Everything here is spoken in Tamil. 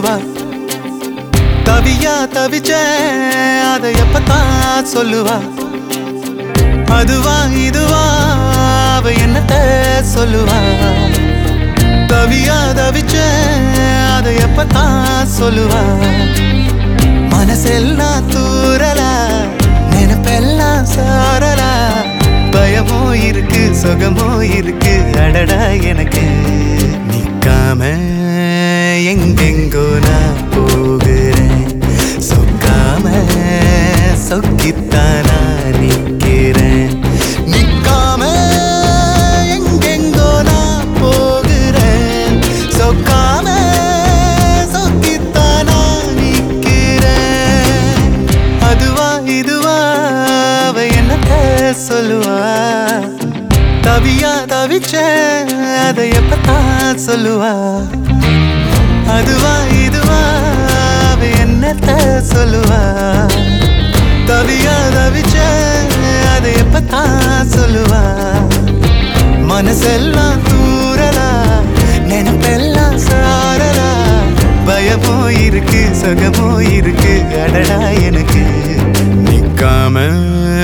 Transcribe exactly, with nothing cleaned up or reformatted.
சொல்லுவா தவியா தவிச்ச அதை எப்பத்தான் சொல்லுவா அதுவா இதுவா அவ என்னத்த சொல்லுவா தவியா தவிச்ச அதை எப்பத்தான் சொல்லுவா மனசெல்லாம் தூரலா நினைப்பெல்லாம் சாரலா பயமோ இருக்கு சுகமோ இருக்கு அடடா எனக்கு நிக்காம எங்கெங்கோ நான் போகிறேன் சொக்காம சொக்கித்தானா நிக்கிறேன் நிக்காம எங்கெங்கோ நான் போகிறேன் சொக்காம சொக்கித்தானா நிக்கிறேன் அதுவா இதுவா அவ என்னத்த சொல்லுவா தவியா தவிச்ச அதை எப்பத்தான் சொல்லுவா அதுவா இதுவா அவ என்னத்த சொல்லுவா தவியா தவிச்ச அதை எப்பத்தான் சொல்லுவா மனசெல்லாம் தூரலா நினைப்பெல்லாம் சாரலா பயமோ இருக்கு சுகமோ இருக்கு அடடா எனக்கு நிக்காம